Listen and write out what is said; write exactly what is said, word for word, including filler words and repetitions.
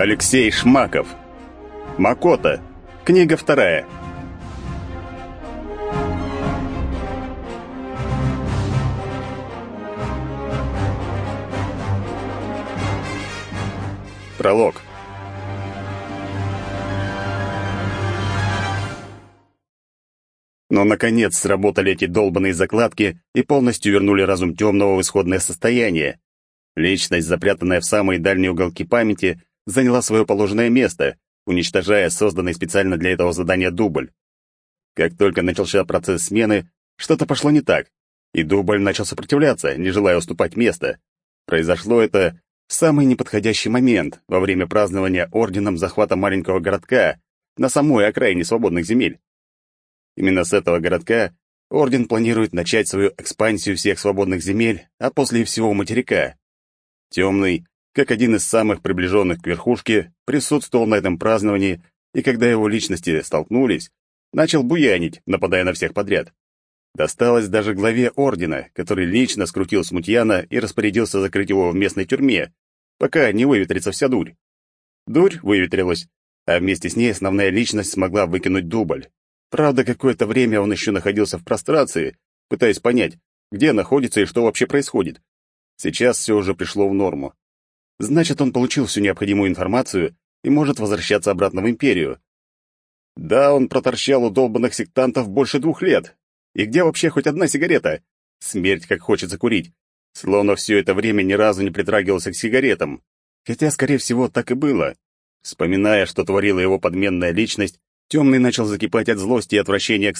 Алексей Шмаков. Макото. Книга вторая. Пролог. Но, наконец, сработали эти долбаные закладки и полностью вернули разум темного в исходное состояние. Личность, запрятанная в самые дальние уголки памяти, заняла свое положенное место, уничтожая созданный специально для этого задания дубль. Как только начался процесс смены, что-то пошло не так, и дубль начал сопротивляться, не желая уступать место. Произошло это в самый неподходящий момент, во время празднования орденом захвата маленького городка на самой окраине свободных земель. Именно с этого городка орден планирует начать свою экспансию всех свободных земель, а после и всего материка. Темный, как один из самых приближенных к верхушке, присутствовал на этом праздновании, и когда его личности столкнулись, начал буянить, нападая на всех подряд. Досталось даже главе ордена, который лично скрутил смутьяна и распорядился закрыть его в местной тюрьме, пока не выветрится вся дурь. Дурь выветрилась, а вместе с ней основная личность смогла выкинуть дубль. Правда, какое-то время он еще находился в прострации, пытаясь понять, где находится и что вообще происходит. Сейчас все уже пришло в норму. Значит, он получил всю необходимую информацию и может возвращаться обратно в Империю. Да, он проторчал у долбанных сектантов больше двух лет. И где вообще хоть одна сигарета? Смерть, как хочется курить. Словно все это время ни разу не притрагивался к сигаретам. Хотя, скорее всего, так и было. Вспоминая, что творила его подменная личность, Темный начал закипать от злости и отвращения к